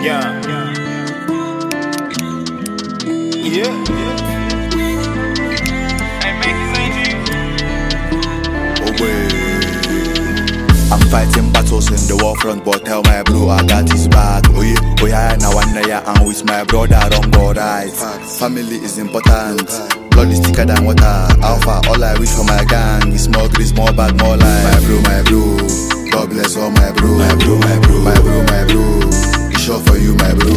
Yeah. Hey, man, this ain't you. I'm fighting battles in the war front, but tell my bro I got his back. Oh yeah, now one day I'm with my brother on God right. Family is important. Blood is thicker than water. Alpha, all I wish for my gang is more grace, more bag, more life. My bro, God bless all my bro. My bro. It's sure for you, my bro.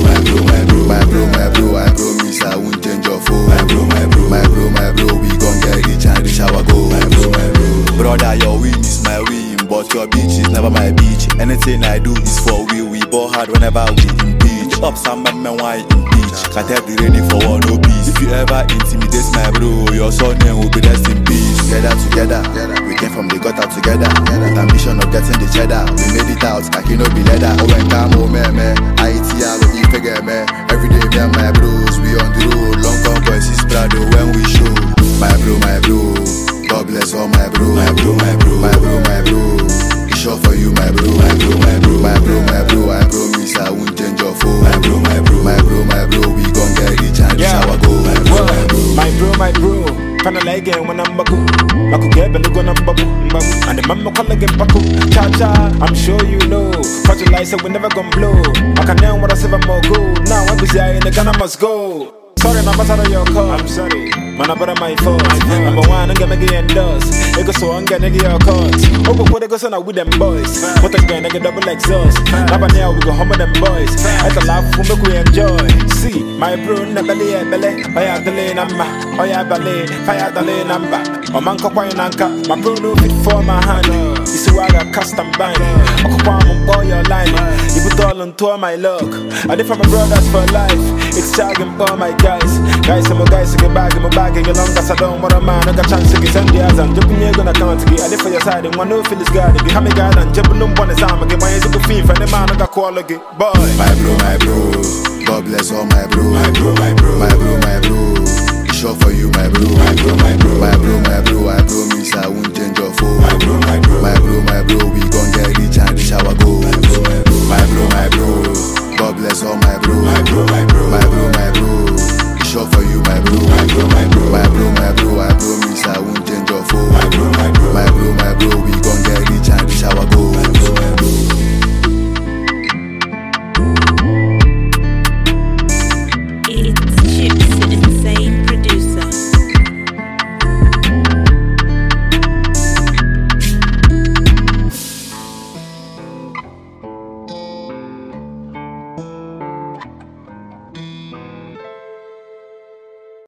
I promise I won't change your phone. My bro, we gon' get rich and reach our goal. Brother, your win is my win, but your beach is never my beach. Anything I do is for we ball hard whenever we impeach. Up some men why impeach. Can't be ready for war, no peace. If you ever intimidate my bro, your son name will be rest in peace. Together, we came from the gutter together. With ambition of getting the cheddar. We made it out, like you know be leather. Oh, and come home, man. ITR, we figure, man. Every day, me and my bros, we on the road. Long come boys, is proud when we show. My bro. God bless all my bro. My bro. It's sure for you, my bro. My bro. I promise I won't change your phone. My bro. We gon' get rich and reach our goal. My bro. Kinda like it when I'm baku. I could get better when I'm baku. And the mama call again baku. Cha, I'm sure you know. Watch your lights, so we never gon' blow. I can now what I say, I'm more good. Now I'm busy in the gun, I must go. Sorry, I'm out your call. I'm sorry. Man, I better my fault. Number one, I'm gonna get endorsed. It goes so I'm gonna get your cards. Oh, but what they go so now with them boys. What again, I get double exhaust. Now, but now we go home with them boys. I can laugh for me, we enjoy. See, my bro, belly. I have the lane, I'm back. Oh, yeah, ballet. Fire the lane, I'm back. Oh, man, my bro, no fit for my hand. You see, I got custom bind. I could palm on boy, your line. You put all on tour, my luck. I did for my brothers for life. It's charging for my guys. I'm a guys to get back in my bag. Get long as I don't want a man. I got chance to get send the eyes. I'm jumping here, gonna count to get. I did for your side. And one no feel is guarded. You have me guard and jumping on one is arm. I get my hands to feel for the man. I got call again. Boy, my bro. God bless all my bro. My bro. It's sure for you, my bro. My bro.